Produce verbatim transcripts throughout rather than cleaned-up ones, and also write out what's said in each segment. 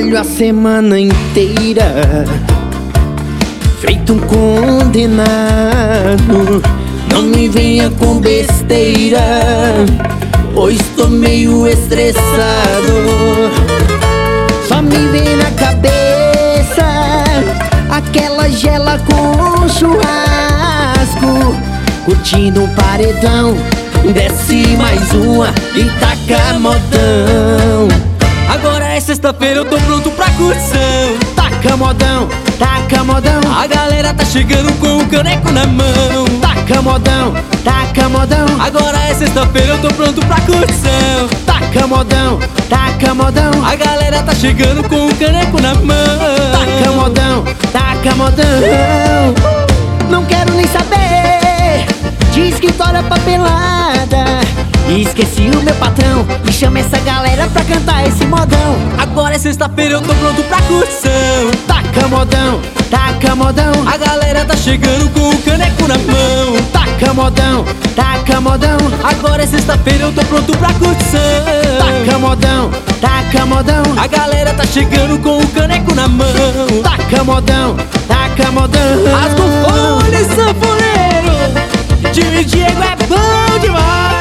Trabalho a semana inteira, feito um condenado. Não me venha com besteira, pois tô meio estressado. Só me vem na cabeça aquela gela com churrasco, curtindo um paredão. Desce mais uma e taca modão. Agora é sexta-feira, eu tô pronto pra curtição. Taca modão, taca modão. A galera tá chegando com o caneco na mão. Taca modão, taca modão. Agora é sexta-feira, eu tô pronto pra curtição. Taca modão, taca modão. A galera tá chegando com o caneco na mão. Taca modão, taca modão. Não quero nem saber de escritório papelada. Esqueci o meu patrão, me chama essa galera pra cantar esse modão. Agora é sexta-feira, eu tô pronto pra curtição. Taca modão, taca modão. A galera tá chegando com o caneco na mão. Taca modão, taca modão. Agora é sexta-feira, eu tô pronto pra curtição. Taca modão, taca modão. A galera tá chegando com o caneco na mão. Taca modão, taca modão. As do fone sanfoneiro, time Diego é bom demais.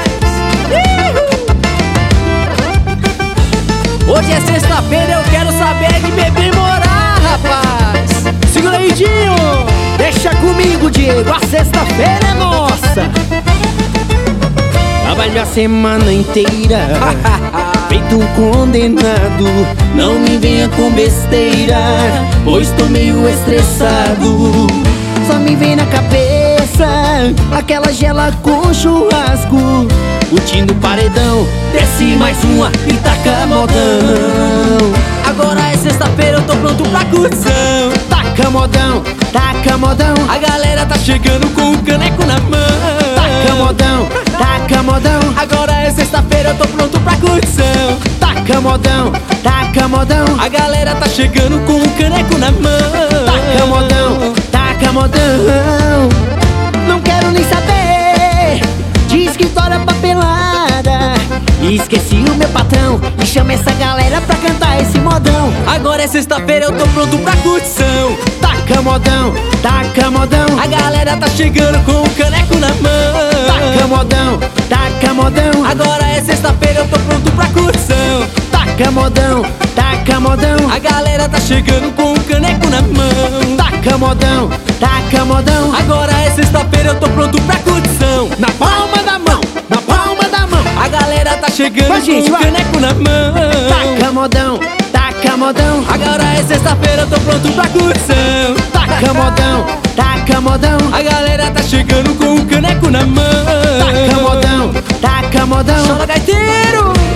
Hoje é sexta-feira, eu quero saber de beber e morar, rapaz. Segura aí, Dinho. Deixa comigo, Diego, a sexta-feira é nossa. Trabalho a semana inteira, feito um condenado. Não me venha com besteira, pois tô meio estressado. Só me vem na cabeça aquela gela com churrasco, curtindo paredão. Desce mais uma e taca modão. Agora é sexta-feira, eu tô pronto pra curtição. Taca modão, taca modão. A galera tá chegando com o caneco na mão. Taca modão, taca modão. Agora é sexta-feira, eu tô pronto pra curtição. Taca modão, taca modão. A galera tá chegando com o caneco na mão. Taca modão, taca modão. Não quero nem saber de escritório papelada. Esqueci o meu patrão, me chama essa galera pra cantar esse modão. Agora é sexta-feira, eu tô pronto pra curtição. Taca modão, taca modão. A galera tá chegando com o caneco na mão. Taca modão, taca modão. Agora é sexta-feira, eu tô pronto pra curtição. Taca modão, taca modão. A galera tá chegando com o caneco na mão. Taca modão, taca modão. Agora é sexta-feira, eu tô pronto pra curtição. Na palma da mão, na palma da mão. A galera tá chegando vai, gente, com o vai. caneco na mão. Taca modão, taca modão. Agora é sexta-feira, eu tô pronto pra curtição. Taca modão, taca modão. A galera tá chegando com o caneco na mão. Taca modão, taca modão. Chora, gaiteiro!